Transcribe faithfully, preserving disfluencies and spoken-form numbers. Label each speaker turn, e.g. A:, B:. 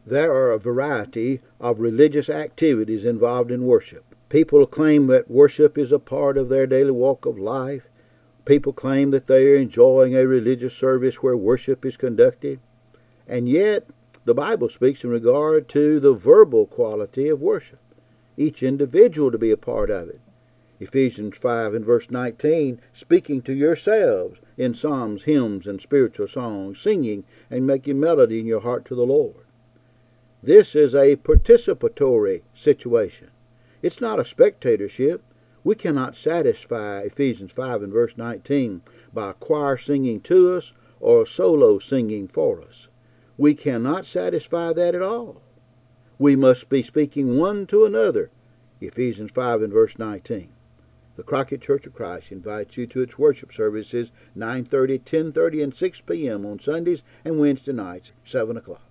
A: There are a variety of religious activities involved in worship. People claim that worship is a part of their daily walk of life. People claim that they are enjoying a religious service where worship is conducted. And yet, the Bible speaks in regard to the verbal quality of worship, each individual to be a part of it. Ephesians five and verse nineteen, speaking to yourselves in psalms, hymns, and spiritual songs, singing and making melody in your heart to the Lord. This is a participatory situation. It's not a spectatorship. We cannot satisfy Ephesians five and verse nineteen by a choir singing to us or a solo singing for us. We cannot satisfy that at all. We must be speaking one to another. Ephesians five and verse nineteen. The Crockett Church of Christ invites you to its worship services nine thirty, ten thirty, and six p.m. on Sundays and Wednesday nights, seven o'clock.